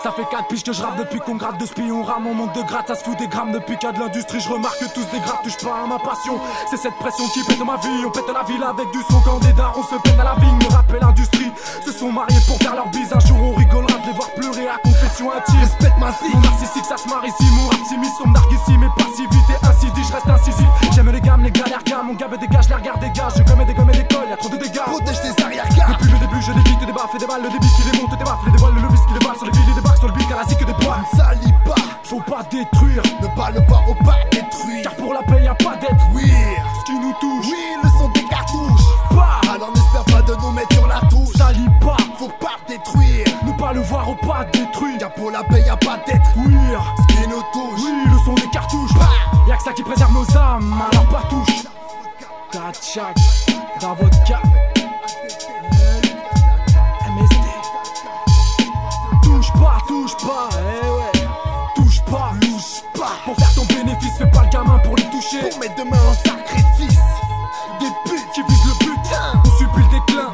Ça fait 4 piges que je rappe depuis qu'on gratte de spi. On rame, on monte de gratte, ça se fout des grammes depuis qu'il y a de l'industrie. Je remarque que tous des grattes touchent pas à ma passion. C'est cette pression qui pète ma vie. On pète la ville avec du son quand des dards, on se pète à la vigne. Le rap et l'industrie se sont mariés pour faire leur bise. Un jour on rigolera de les voir pleurer à confession intime. Respecte ma vie, mon narcissique ça se marie ici. Mon rap s'immisce, on me nargue ici. Mais passivité ainsi dit, je reste incisif. J'aime les gammes, les galères gammes. Mon gamme dégage, les regards dégage. Je commets des d'école, y'a trop de dégâts. Protège tes arrière-gardes. Depuis le début je débite des baffes et des balles. Le débit qui les monte, des baffes, les dévoile. Le levis qui les balle sur les villes, les débarque sur le bic à la zik des poils. Salit pas, faut pas détruire. Ne pas le voir au pas détruire. Car pour la paix y'a pas d'être. Oui, ce qui nous touche. Oui, le son des cartouches. Bah, alors n'espère pas de nous mettre sur la touche. Salit pas, faut pas détruire. Ne pas le voir au pas détruire. Car pour la paix y'a pas d'être. Oui, ce qui nous touche. Oui, le son des cartouches. Bah, y'a que ça qui préserve nos âmes. Alors pas touche. Tachak, dans votre cas. MST. Touche pas, eh ouais. Touche pas, louche pas. Pour faire ton bénéfice, fais pas le gamin pour les toucher. Pour mettre demain en sacrifice. Des putes qui visent le butin. On subit le déclin,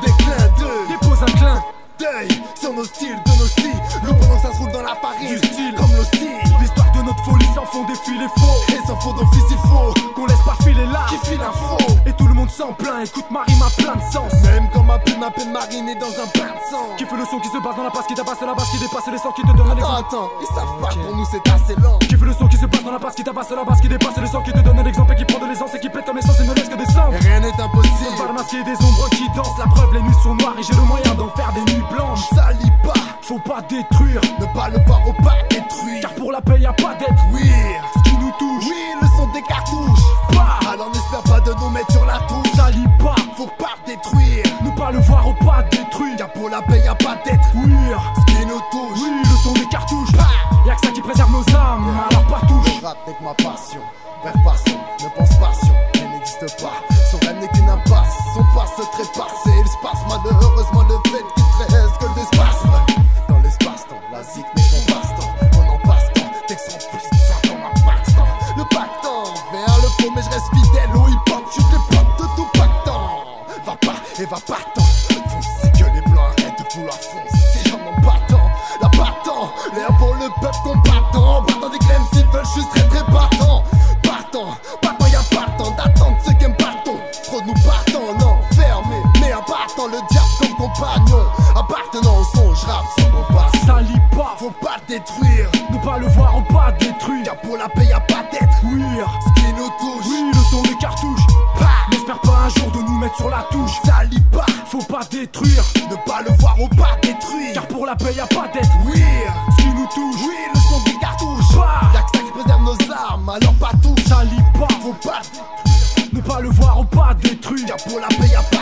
dépose un clin d'œil sur nos styles, de nos styles. L'eau pendant que ça se roule dans la farine. Du style, comme l'hostile. L'histoire de notre folie s'en font des filets faux. Et s'en faut d'office il faut qu'on laisse pas filer là. Qui file l'info. Et tout le monde s'en plaint, écoute Marie m'a plein de sens. Même quand ma peine marinée dans un bain de sang. Qui fait le son qui se passe dans la passe, qui tabasse la basse, qui dépasse les sons, qui te donne un exemple. Attends, ils savent pas que pour nous c'est assez lent. Qui fait le son qui se passe dans la passe, qui tabasse la basse, qui dépasse les sons, qui te donne un exemple. Et qui prend de l'aisance et qui pète comme essence et ne laisse que descendre. Et rien n'est impossible. On se barre masqué des ombres qui dansent. La preuve, les nuits sont noires et j'ai le moyen d'en faire des nuits blanches. Salit pas, faut pas détruire. Ne pas le voir au pas détruire. Car pour la paix y'a pas d'être. Oui, ce qui nous touche. Oui, le son des cartouches. Bah, alors n'espère pas de nous mettre sur la touche. Salit pas, faut pas détruire. Ne pas le voir au pas détruire. Car pour la paix y'a pas d'être. Oui, ce qui nous touche. Oui, le son des cartouches. Bah, y'a que ça qui préserve nos âmes. Alors pas touche. Le rap n'est que ma passion. Bref, passons, ne pense passion. Il n'existe pas. Son rêve n'est qu'une impasse. Son passe trépasse et il se passe malheureusement le fait qu'il te reste que l'espace. Dans l'espace-temps, la zik n'est qu'on passe-temps. On en passe-temps, texte rempli, ça comme un passe-temps. Le pactant, vers le faux, mais je reste fidèle au hip-hop. Je suis l'époque de tout pactant. Va pas et va pas tant. Foncez que les blancs arrêtent de vouloir foncer. J'en m'en battant, la battant. L'air pour le peuple combattant. Battant des clèmes s'ils veulent juste très très battant. Battant, y'a pas le temps d'attendre ceux qui aiment bâton. Trop de nous partons, non, fermé. Mais abattant le diable comme compagnon. Appartenant au son, j'rappe sans combat. Salit pas, faut pas le détruire. Ne pas le voir au pas détruire. Car pour la paix y'a pas d'être. Oui, ce qui nous touche. Oui, le son des cartouches. N'espère pas un jour de nous mettre sur la touche. Salit pas, faut pas détruire. Ne pas le voir au pas détruire. Car pour la paix y'a pas d'être. Oui, ce qui nous touche. Oui, le son des cartouches. Y'a que ça qui préserve nos armes, alors pas tout. Salit pas, faut pas ne pas le voir au pas détruire. Car pour la paix y'a pas